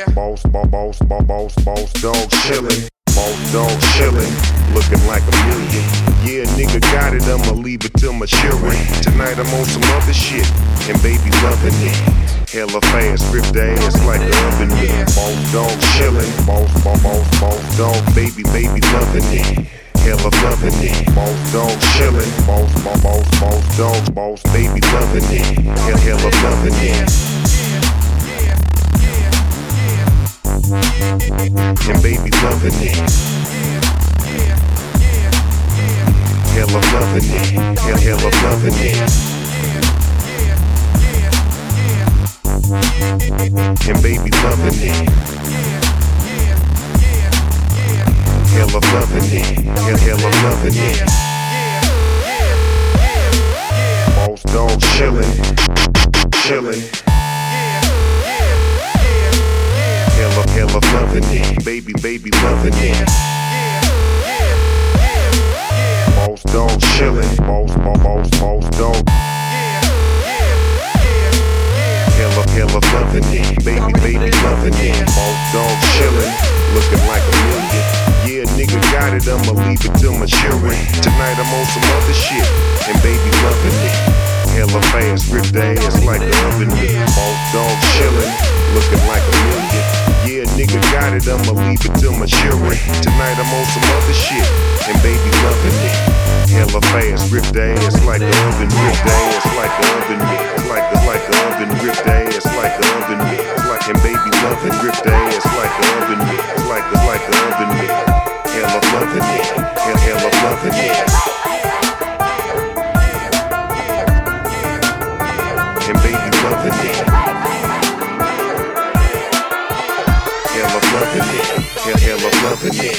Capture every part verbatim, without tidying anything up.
Boss, boss, boss, boss, boss, boss dog chillin'. Boss dog chillin', looking like a million. Yeah, nigga got it, I'ma leave it till my children. Tonight I'm on some other shit, and baby loving it. Hella fast, grip the ass like the oven mitt. Boss dog chillin', boss, boss, boss, boss dog, baby, baby loving it. Hella loving it. Boss dog chillin', boss, boss, boss, boss dog, boss, baby loving it. Hella, hella loving it. And baby loving it. Hella loving it. Hella, hella loving it. And baby loving it. Hella loving it. Hella, hella loving it. Boss dog chillin', chillin'. Hella, hella loving it, baby, baby loving it. Boss dog chillin', boss, boss, boss, boss dog. Hella, hella loving it, baby, baby loving it. Boss dog chillin', looking like a million. Yeah, nigga got it, I'ma leave it till my children. Tonight I'm on some other shit, and baby loving it. Hella fast, grip the ass like the oven mitt. Boss dog chillin', looking like a million. Yeah, nigga got it, I'ma leave it till my children. Tonight I'm on some other shit, and baby loving it. Hella fast, grip the ass like the oven, grip the ass like the oven mitt. Like the, like the oven, grip the ass like the oven mitt. Like, and baby loving, grip the ass like the oven mitt. Like the, like the oven mitt. Hella loving it, hella, hella loving it. And baby loving it. Hella loving it, hella, hella loving it.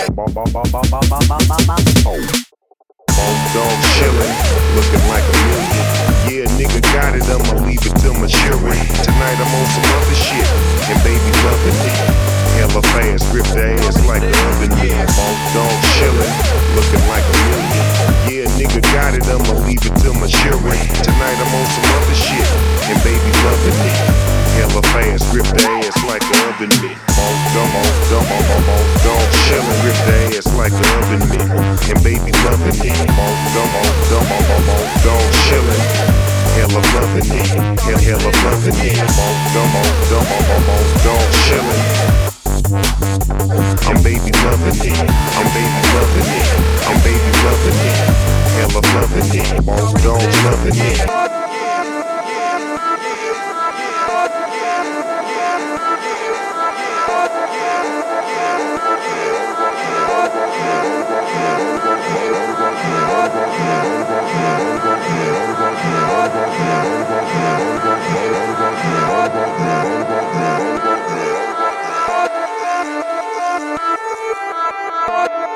Boss dog chillin', looking like a million. Yeah, nigga got it, I'ma leave it till my children. Tonight I'm on some other shit, and baby loving it. Hella fast, grip the ass like the oven mitt. Boss dog chillin', looking like a million. Yeah, nigga got it, I'ma leave it till my children. Tonight I'm on some other shit, and baby loving it. Hella fast, grip the ass like the oven mitt. Boss dog, boss dog, boss, boss dog chillin', grip the ass like the oven mitt. And baby loving it. Boss dog, boss dog, boss, boss dog chillin'. Hella loving it, hella, hella loving it. Boss dog, boss dog, boss, boss dog chillin'. I'm baby loving it, I'm baby loving it, I'm baby loving it, hella loving it, boss dog loving it. What?